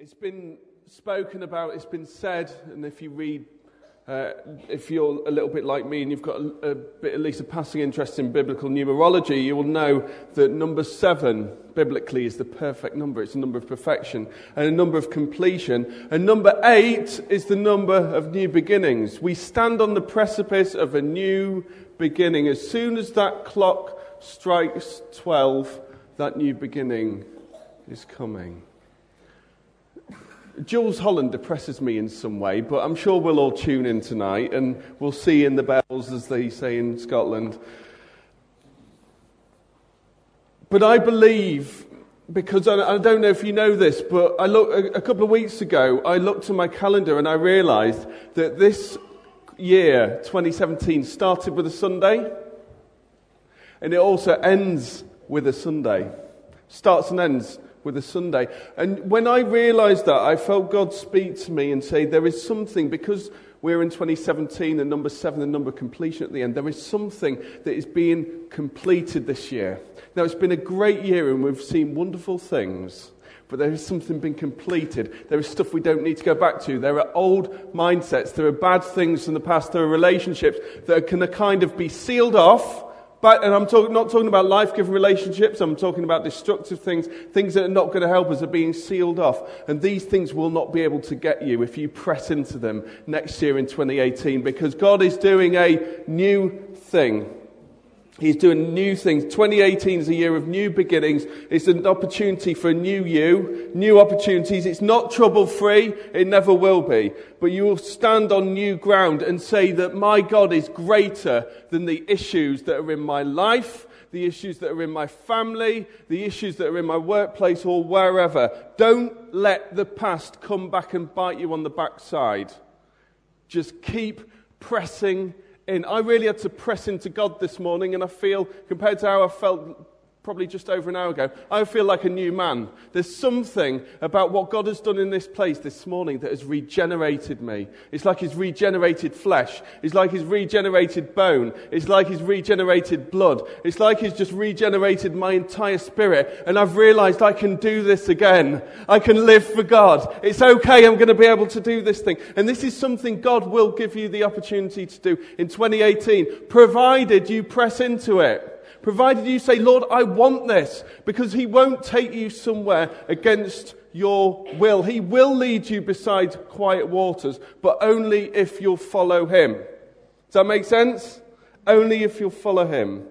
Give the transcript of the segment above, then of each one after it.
It's been spoken about, it's been said, and if you read, if you're a little bit like me and you've got a bit, at least a passing interest in biblical numerology, you will know that number 7, biblically, is the perfect number. It's a number of perfection and a number of completion. And number 8 is the number of new beginnings. We stand on the precipice of a new beginning. As soon as that clock strikes 12, that new beginning is coming. Jules Holland depresses me in some way, but I'm sure we'll all tune in tonight and we'll see in the bells, as they say in Scotland. But I believe, because I don't know if you know this, but a couple of weeks ago, I looked at my calendar and I realised that this year, 2017, started with a Sunday, and it also ends with a Sunday. Starts and ends with a Sunday. And when I realised that, I felt God speak to me and say, there is something, because we're in 2017, and number 7, the number of completion at the end, there is something that is being completed this year. Now, it's been a great year and we've seen wonderful things, but there is something being completed. There is stuff we don't need to go back to. There are old mindsets. There are bad things from the past. There are relationships that can kind of be sealed off. And I'm not talking about life-giving relationships. I'm talking about destructive things, things that are not going to help us are being sealed off. And these things will not be able to get you if you press into them next year in 2018, because God is doing a new thing. He's doing new things. 2018 is a year of new beginnings. It's an opportunity for a new you, new opportunities. It's not trouble-free. It never will be. But you will stand on new ground and say that my God is greater than the issues that are in my life, the issues that are in my family, the issues that are in my workplace or wherever. Don't let the past come back and bite you on the backside. Just keep pressing in. I really had to press into God this morning, and I feel, compared to how I felt probably just over an hour ago, I feel like a new man. There's something about what God has done in this place this morning that has regenerated me. It's like He's regenerated flesh. It's like He's regenerated bone. It's like He's regenerated blood. It's like He's just regenerated my entire spirit. And I've realized I can do this again. I can live for God. It's okay, I'm going to be able to do this thing. And this is something God will give you the opportunity to do in 2018, provided you press into it. Provided you say, Lord, I want this, because He won't take you somewhere against your will. He will lead you beside quiet waters, but only if you'll follow Him. Does that make sense? Only if you'll follow Him.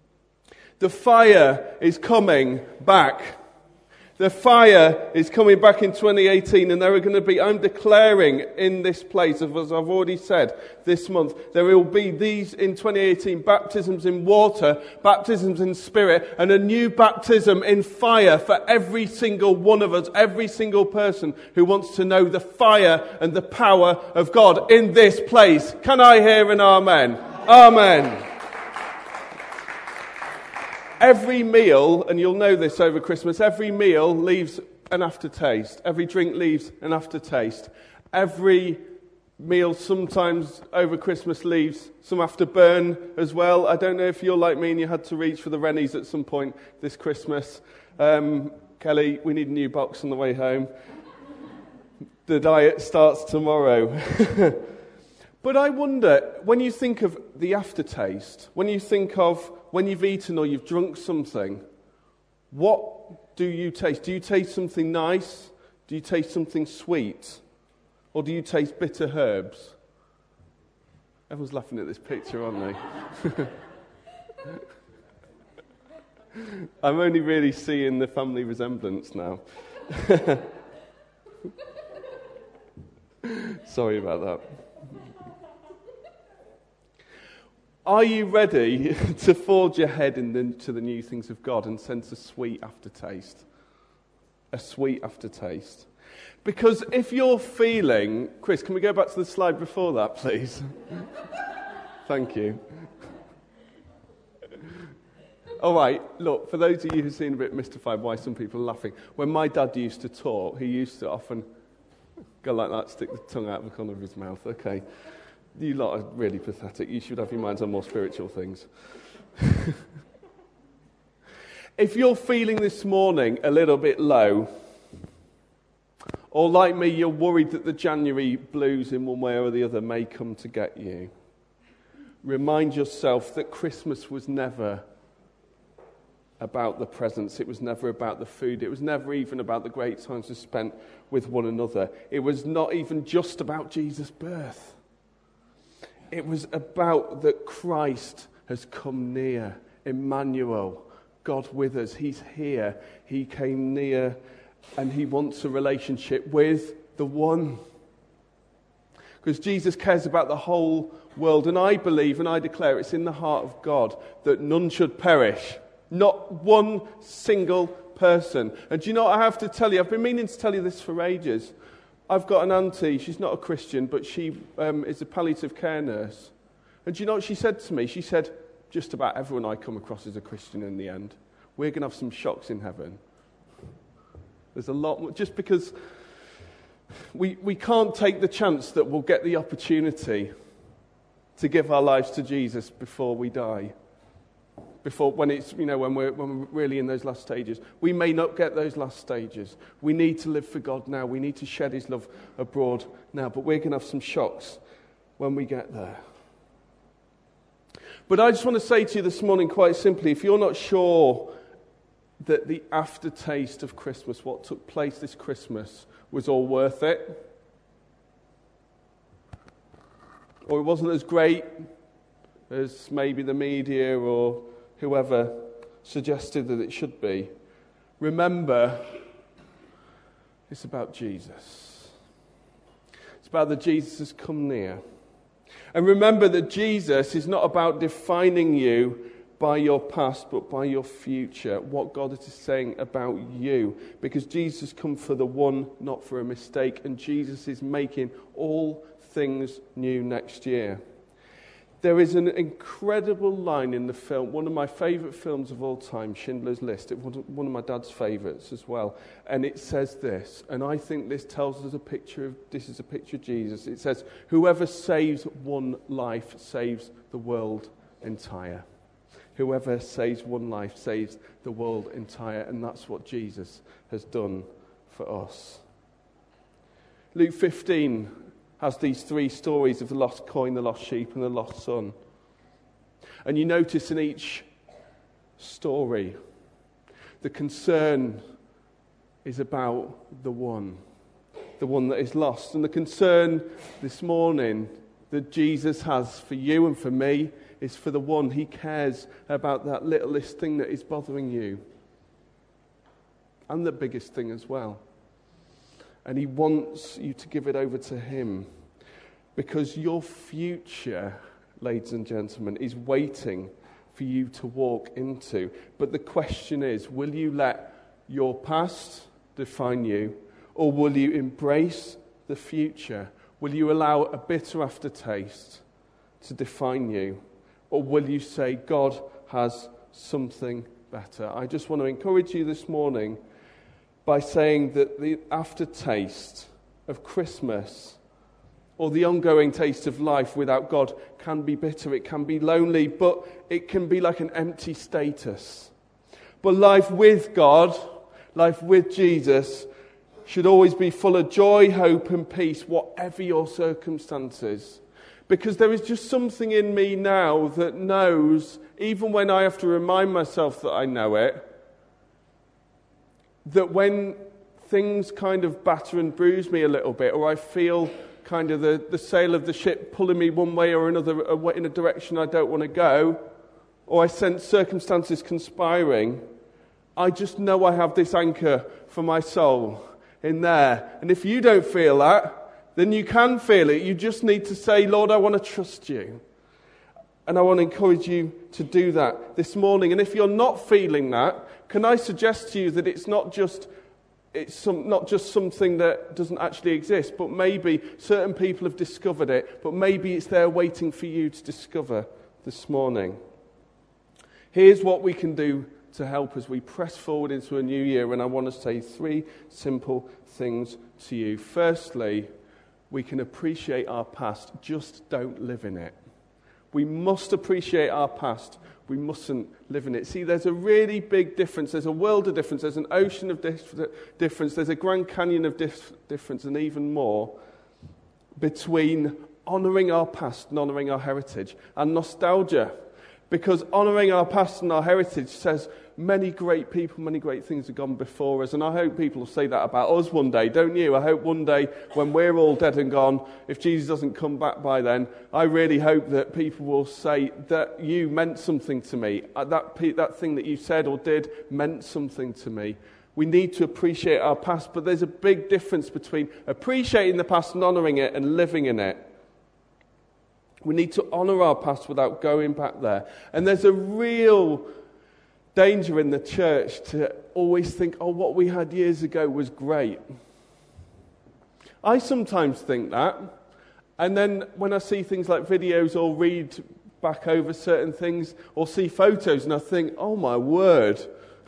The fire is coming back. The fire is coming back in 2018, and there are going to be, I'm declaring in this place, as I've already said this month, there will be these in 2018, baptisms in water, baptisms in spirit, and a new baptism in fire for every single one of us, every single person who wants to know the fire and the power of God in this place. Can I hear an amen? Amen. Every meal, and you'll know this over Christmas, every meal leaves an aftertaste. Every drink leaves an aftertaste. Every meal sometimes over Christmas leaves some afterburn as well. I don't know if you're like me and you had to reach for the Rennies at some point this Christmas. Kelly, we need a new box on the way home. The diet starts tomorrow. But I wonder, when you think of the aftertaste, when you think of when you've eaten or you've drunk something, what do you taste? Do you taste something nice? Do you taste something sweet? Or do you taste bitter herbs? Everyone's laughing at this picture, aren't they? I'm only really seeing the family resemblance now. Sorry about that. Are you ready to forge ahead into the new things of God and sense a sweet aftertaste? A sweet aftertaste. Because if you're feeling... Chris, can we go back to the slide before that, please? Thank you. All right, look, for those of you who seem a bit mystified why some people are laughing, when my dad used to talk, he used to often go like that, stick the tongue out of the corner of his mouth. Okay. You lot are really pathetic. You should have your minds on more spiritual things. If you're feeling this morning a little bit low, Or like me, you're worried that the January blues in one way or the other may come to get you. Remind yourself that Christmas was never about the presents. It was never about the food. It was never even about the great times we spent with one another. It was not even just about Jesus' birth. It was about that Christ has come near. Emmanuel, God with us. He's here. He came near and he wants a relationship with the one. Because Jesus cares about the whole world. And I believe and I declare it's in the heart of God that none should perish. Not one single person. And do you know what I have to tell you? I've been meaning to tell you this for ages. I've got an auntie, she's not a Christian, but she is a palliative care nurse. And do you know what she said to me? She said, just about everyone I come across is a Christian in the end. We're going to have some shocks in heaven. There's a lot more, just because we can't take the chance that we'll get the opportunity to give our lives to Jesus before we die. When we're really in those last stages. We may not get those last stages. We need to live for God now. We need to shed his love abroad now. But we're going to have some shocks when we get there. But I just want to say to you this morning quite simply, if you're not sure that the aftertaste of Christmas, what took place this Christmas, was all worth it, or it wasn't as great as maybe the media or whoever suggested that it should be, remember, it's about Jesus. It's about that Jesus has come near. And remember that Jesus is not about defining you by your past, but by your future, what God is saying about you. Because Jesus has come for the one, not for a mistake, and Jesus is making all things new next year. There is an incredible line in the film, one of my favourite films of all time, Schindler's List. It was one of my dad's favourites as well. And it says this, and I think this tells us this is a picture of Jesus. It says, whoever saves one life saves the world entire. Whoever saves one life saves the world entire. And that's what Jesus has done for us. Luke 15 has these three stories of the lost coin, the lost sheep, and the lost son. And you notice in each story, the concern is about the one that is lost. And the concern this morning that Jesus has for you and for me is for the one. He cares about that littlest thing that is bothering you. And the biggest thing as well. And he wants you to give it over to him. Because your future, ladies and gentlemen, is waiting for you to walk into. But the question is, will you let your past define you? Or will you embrace the future? Will you allow a bitter aftertaste to define you? Or will you say, God has something better? I just want to encourage you this morning by saying that the aftertaste of Christmas or the ongoing taste of life without God can be bitter, it can be lonely, but it can be like an empty status. But life with God, life with Jesus, should always be full of joy, hope and peace, whatever your circumstances. Because there is just something in me now that knows, even when I have to remind myself that I know it, that when things kind of batter and bruise me a little bit, or I feel kind of the sail of the ship pulling me one way or another in a direction I don't want to go, or I sense circumstances conspiring, I just know I have this anchor for my soul in there. And if you don't feel that, then you can feel it. You just need to say, Lord, I want to trust you. And I want to encourage you to do that this morning. And if you're not feeling that, can I suggest to you that it's not just something that doesn't actually exist, but maybe certain people have discovered it, but maybe it's there waiting for you to discover this morning. Here's what we can do to help as we press forward into a new year, and I want to say three simple things to you. Firstly, we can appreciate our past, just don't live in it. We must appreciate our past. we mustn't live in it. See, there's a really big difference. There's a world of difference. There's an ocean of difference. There's a Grand Canyon of difference, and even more, between honouring our past and honouring our heritage, and nostalgia. Because honouring our past and our heritage says many great people, many great things have gone before us. And I hope people will say that about us one day, don't you? I hope one day when we're all dead and gone, if Jesus doesn't come back by then, I really hope that people will say that you meant something to me. That thing that you said or did meant something to me. We need to appreciate our past, but there's a big difference between appreciating the past and honouring it and living in it. We need to honour our past without going back there. And there's a real danger in the church to always think, oh, what we had years ago was great. I sometimes think that. And then when I see things like videos or read back over certain things or see photos and I think, oh my word,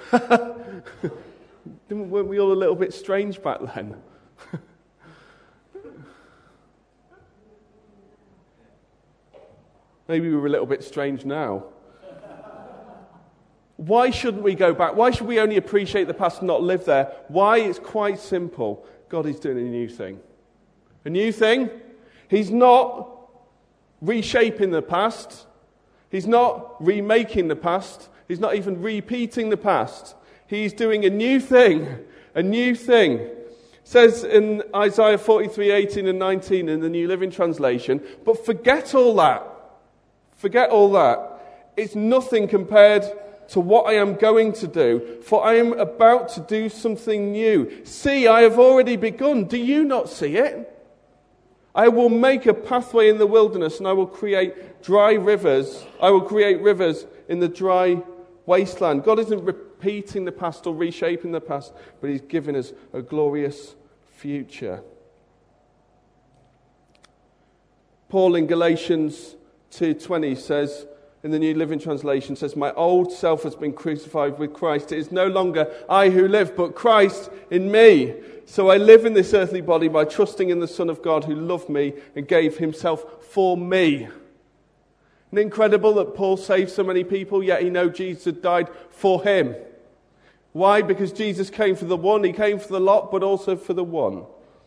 weren't we all a little bit strange back then? Maybe we were a little bit strange now. Why shouldn't we go back? Why should we only appreciate the past and not live there? Why? It's quite simple. God is doing a new thing. A new thing? He's not reshaping the past. He's not remaking the past. He's not even repeating the past. He's doing a new thing. A new thing. It says in Isaiah 43:18 and 19 in the New Living Translation, but forget all that. Forget all that. It's nothing compared to what I am going to do, for I am about to do something new. See, I have already begun. Do you not see it? I will make a pathway in the wilderness, and I will create dry rivers. I will create rivers in the dry wasteland. God isn't repeating the past or reshaping the past, but He's given us a glorious future. Paul in Galatians 2:20 says, in the New Living Translation, says, my old self has been crucified with Christ. It is no longer I who live, but Christ in me. So I live in this earthly body by trusting in the Son of God who loved me and gave Himself for me. Isn't it incredible that Paul saved so many people, yet he knows Jesus had died for him? Why? Because Jesus came for the one, He came for the lot, but also for the one.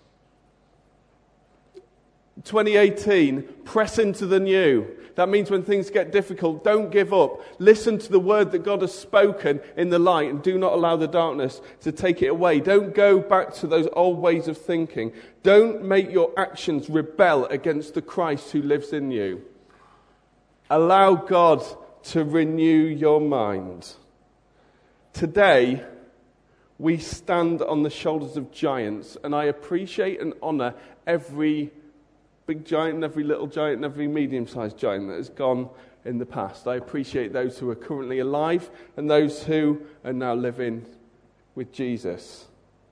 2018, press into the new. That means when things get difficult, don't give up. Listen to the word that God has spoken in the light and do not allow the darkness to take it away. Don't go back to those old ways of thinking. Don't make your actions rebel against the Christ who lives in you. Allow God to renew your mind. Today, we stand on the shoulders of giants, and I appreciate and honour every big giant and every little giant and every medium-sized giant that has gone in the past. I appreciate those who are currently alive and those who are now living with Jesus.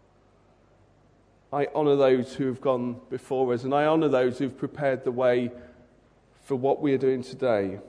I honour those who have gone before us, and I honour those who have prepared the way for what we are doing today.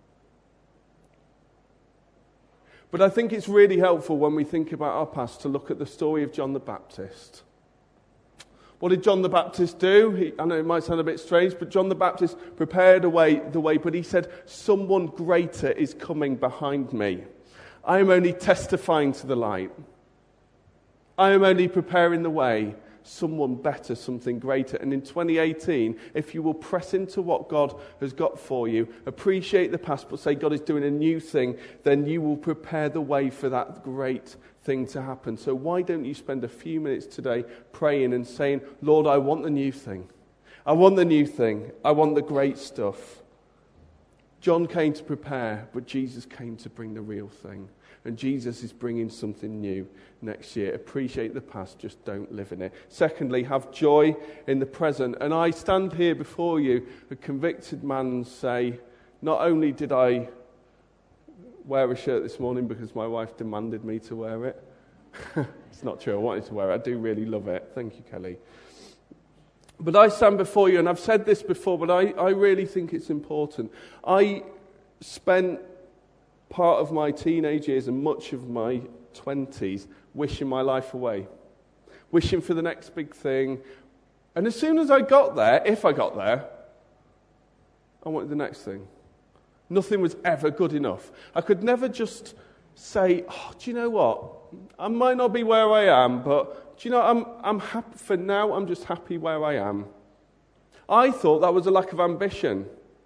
But I think it's really helpful when we think about our past to look at the story of John the Baptist. What did John the Baptist do? I know it might sound a bit strange, but John the Baptist prepared the way, but he said, someone greater is coming behind me. I am only testifying to the light. I am only preparing the way. Someone better, something greater. And in 2018, if you will press into what God has got for you, appreciate the past, but say God is doing a new thing, then you will prepare the way for that great thing to happen. So why don't you spend a few minutes today praying and saying, Lord, I want the new thing. I want the new thing. I want the great stuff. John came to prepare, but Jesus came to bring the real thing. And Jesus is bringing something new next year. Appreciate the past, just don't live in it. Secondly, have joy in the present. And I stand here before you, a convicted man, and say, not only did I wear a shirt this morning because my wife demanded me to wear it. It's not true, I wanted to wear it. I do really love it. Thank you, Kelly. But I stand before you, and I've said this before, but I really think it's important. I spent part of my teenage years and much of my 20s wishing my life away. Wishing for the next big thing. And as soon as I got there, if I got there, I wanted the next thing. Nothing was ever good enough. I could never just say, oh, do you know what? I might not be where I am, but do you know, I'm happy for now. I'm just happy where I am. I thought that was a lack of ambition.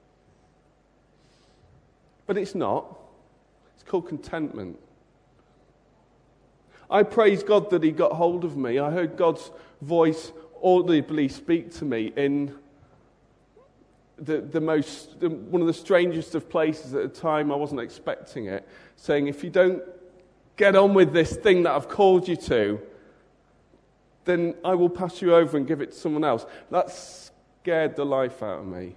But it's not. It's called contentment. I praise God that he got hold of me. I heard God's voice audibly speak to me in one of the strangest of places at a time I wasn't expecting it, saying, if you don't get on with this thing that I've called you to, then I will pass you over and give it to someone else. That scared the life out of me.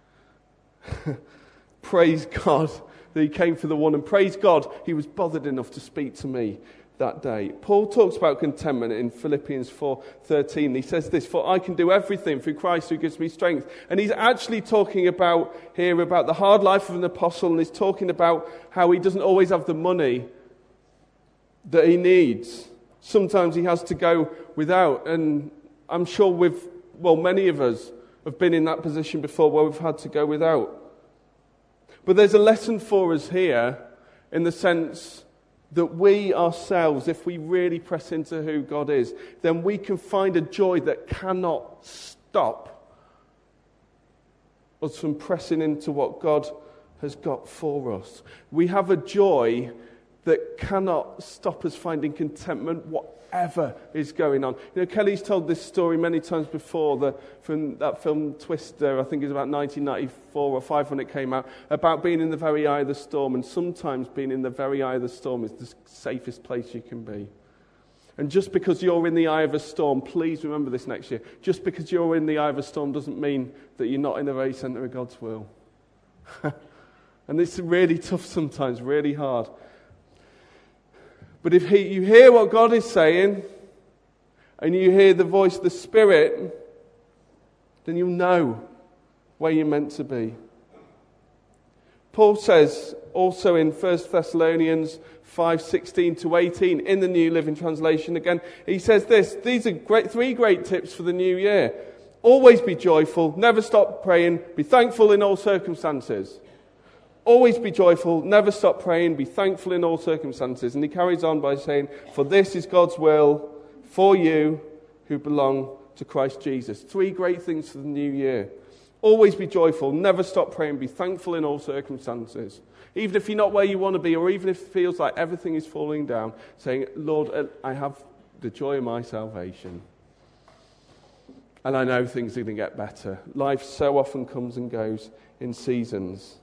Praise God that he came for the one, and praise God he was bothered enough to speak to me that day. Paul talks about contentment in Philippians 4:13. He says this, for I can do everything through Christ who gives me strength. And he's actually talking about here about the hard life of an apostle, and he's talking about how he doesn't always have the money that he needs. Sometimes he has to go without, and I'm sure many of us have been in that position before where we've had to go without. But there's a lesson for us here in the sense that we ourselves, if we really press into who God is, then we can find a joy that cannot stop us from pressing into what God has got for us. We have a joy that cannot stop us finding contentment, whatever is going on. You know, Kelly's told this story many times before, from that film Twister, I think it was about 1994 or 5 when it came out, about being in the very eye of the storm, and sometimes being in the very eye of the storm is the safest place you can be. And just because you're in the eye of a storm, please remember this next year, just because you're in the eye of a storm doesn't mean that you're not in the very centre of God's will. And it's really tough sometimes, really hard. But if you hear what God is saying, and you hear the voice of the Spirit, then you'll know where you're meant to be. Paul says also in 1 Thessalonians 5:16-18 in the New Living Translation again, he says this, these are three great tips for the new year. Always be joyful, never stop praying, be thankful in all circumstances. Always be joyful, never stop praying, be thankful in all circumstances. And he carries on by saying, for this is God's will for you who belong to Christ Jesus. 3 great things for the new year. Always be joyful, never stop praying, be thankful in all circumstances. Even if you're not where you want to be, or even if it feels like everything is falling down, saying, Lord, I have the joy of my salvation. And I know things are going to get better. Life so often comes and goes in seasons.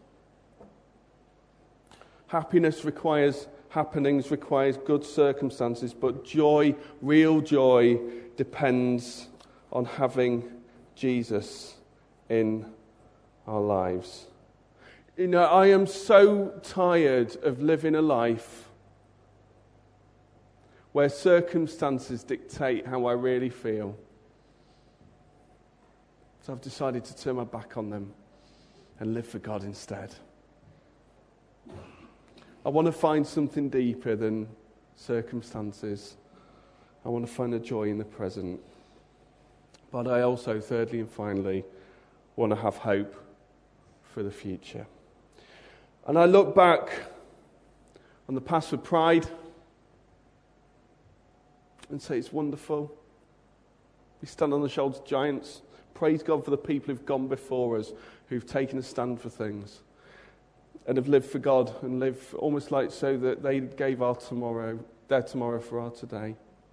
Happiness requires happenings, requires good circumstances, but joy, real joy, depends on having Jesus in our lives. You know, I am so tired of living a life where circumstances dictate how I really feel. So I've decided to turn my back on them and live for God instead. I want to find something deeper than circumstances. I want to find a joy in the present. But I also, thirdly and finally, want to have hope for the future. And I look back on the past with pride and say it's wonderful. We stand on the shoulders of giants. Praise God for the people who've gone before us, who've taken a stand for things and have lived for God and live almost like so that they gave their tomorrow for our today.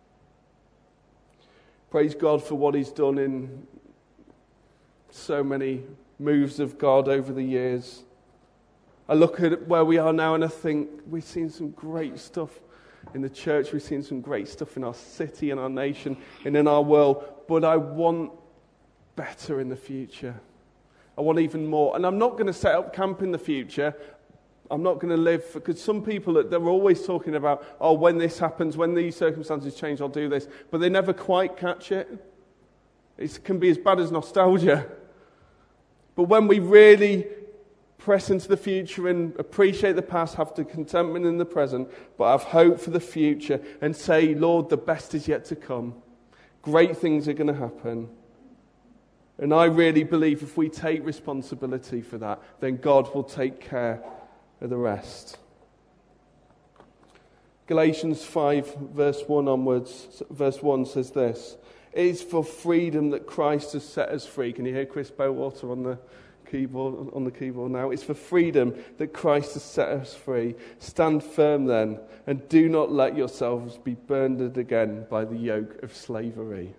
Praise God for what he's done in so many moves of God over the years. I look at where we are now and I think we've seen some great stuff in the church. We've seen some great stuff in our city and our nation and in our world. But I want better in the future. I want even more. And I'm not going to set up camp in the future. I'm not going to live, because some people, they're always talking about, oh, when this happens, when these circumstances change, I'll do this. But they never quite catch it. It can be as bad as nostalgia. But when we really press into the future and appreciate the past, have the contentment in the present, but have hope for the future and say, Lord, the best is yet to come. Great things are going to happen. And I really believe if we take responsibility for that, then God will take care of the rest. Galatians 5, verse 1 onwards, verse 1 says this: "It is for freedom that Christ has set us free." Can you hear Chris Bowater on the keyboard now? It's for freedom that Christ has set us free. "Stand firm then, and do not let yourselves be burdened again by the yoke of slavery."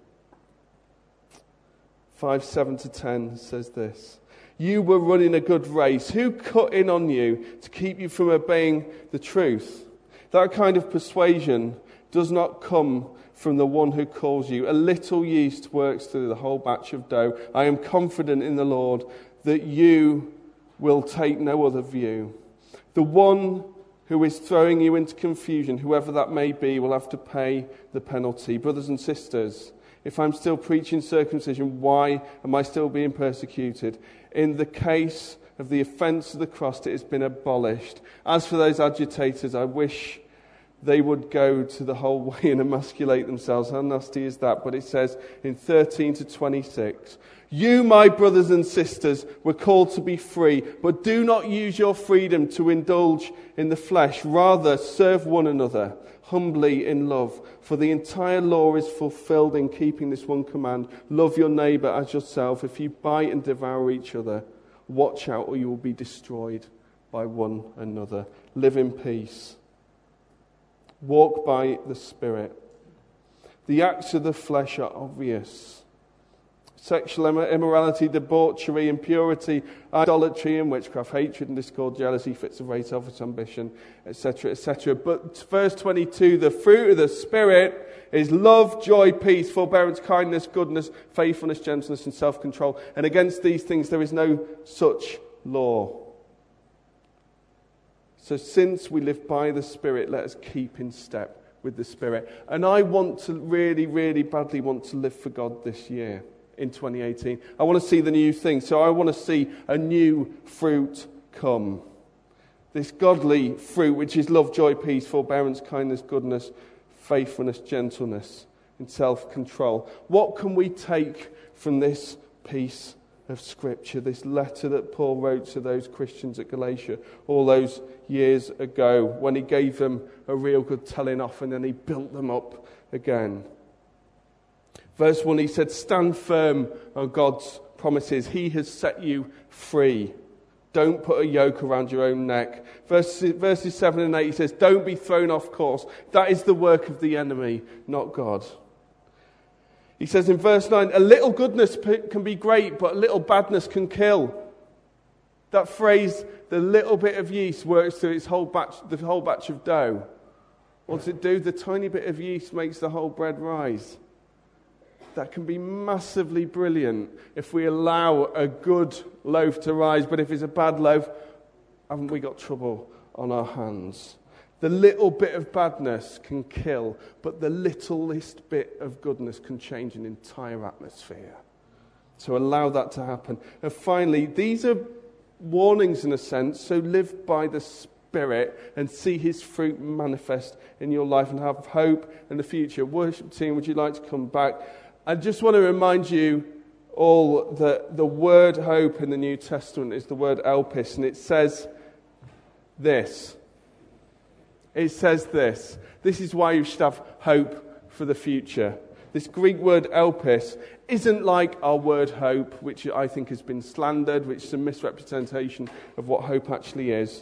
5:7-10 says this: "You were running a good race. Who cut in on you to keep you from obeying the truth? That kind of persuasion does not come from the one who calls you. A little yeast works through the whole batch of dough. I am confident in the Lord that you will take no other view. The one who is throwing you into confusion, whoever that may be, will have to pay the penalty." Brothers and sisters, if I'm still preaching circumcision, why am I still being persecuted? In the case of the offence of the cross, it has been abolished. As for those agitators, I wish they would go to the whole way and emasculate themselves. How nasty is that? But it says in 13-26, "You, my brothers and sisters, were called to be free, but do not use your freedom to indulge in the flesh. Rather, serve one another humbly in love. For the entire law is fulfilled in keeping this one command: love your neighbour as yourself. If you bite and devour each other, watch out or you will be destroyed by one another. Live in peace. Walk by the Spirit. The acts of the flesh are obvious: sexual immorality, debauchery, impurity, idolatry and witchcraft, hatred and discord, jealousy, fits of rage, selfish ambition, etc., etc. But verse 22, the fruit of the Spirit is love, joy, peace, forbearance, kindness, goodness, faithfulness, gentleness and self-control. And against these things there is no such law. So since we live by the Spirit, let us keep in step with the Spirit. And I want to really, really badly want to live for God this year. In 2018, I want to see the new thing. So I want to see a new fruit come. This godly fruit, which is love, joy, peace, forbearance, kindness, goodness, faithfulness, gentleness, and self-control. What can we take from this piece of Scripture, this letter that Paul wrote to those Christians at Galatia all those years ago, when he gave them a real good telling off and then he built them up again? Verse 1, he said, "Stand firm on God's promises. He has set you free. Don't put a yoke around your own neck." Verses 7 and 8, he says, "Don't be thrown off course. That is the work of the enemy, not God." He says in verse 9, "A little goodness can be great, but a little badness can kill." That phrase, the little bit of yeast works through the whole batch of dough. What does it do? The tiny bit of yeast makes the whole bread rise. That can be massively brilliant if we allow a good loaf to rise. But if it's a bad loaf, haven't we got trouble on our hands? The little bit of badness can kill, but the littlest bit of goodness can change an entire atmosphere. So allow that to happen. And finally, these are warnings in a sense. So live by the Spirit and see His fruit manifest in your life and have hope in the future. Worship team, would you like to come back? I just want to remind you all that the word hope in the New Testament is the word elpis, and it says this. It says this. This is why you should have hope for the future. This Greek word elpis isn't like our word hope, which I think has been slandered, which is a misrepresentation of what hope actually is.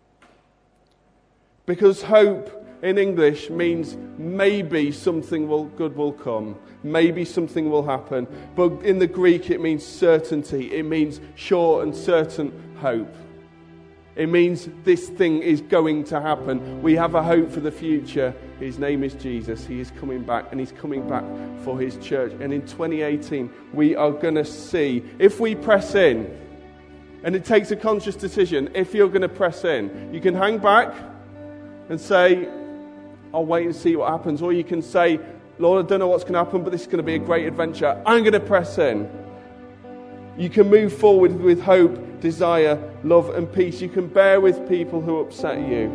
Because hope in English means maybe something good will come. Maybe something will happen. But in the Greek it means certainty. It means sure and certain hope. It means this thing is going to happen. We have a hope for the future. His name is Jesus. He is coming back, and He's coming back for His church. And in 2018, we are going to see, if we press in, and it takes a conscious decision, if you're going to press in, you can hang back and say, I'll wait and see what happens. Or you can say, Lord, I don't know what's going to happen, but this is going to be a great adventure. I'm going to press in. You can move forward with hope, desire, love and peace. You can bear with people who upset you.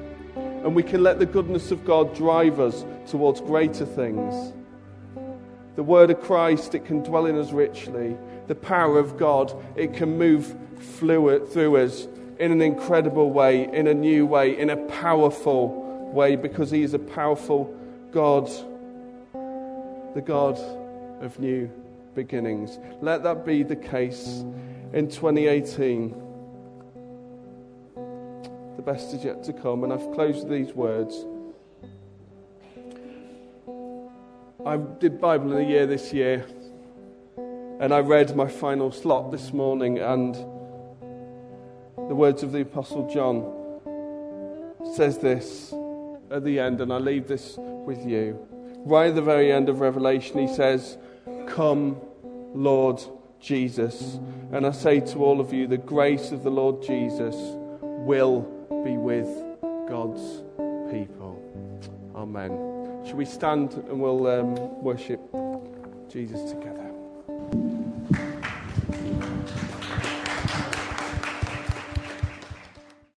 And we can let the goodness of God drive us towards greater things. The word of Christ, it can dwell in us richly. The power of God, it can move through us in an incredible way, in a new way, in a powerful way, because he is a powerful God, the God of new beginnings. Let that be the case in 2018. The best is yet to come, and I've closed with these words. I did Bible in a year this year, and I read my final slot this morning, and the words of the Apostle John says this at the end, and I leave this with you. Right at the very end of Revelation, he says, "Come, Lord Jesus." And I say to all of you, the grace of the Lord Jesus will be with God's people. Amen. Shall we stand and we'll worship Jesus together?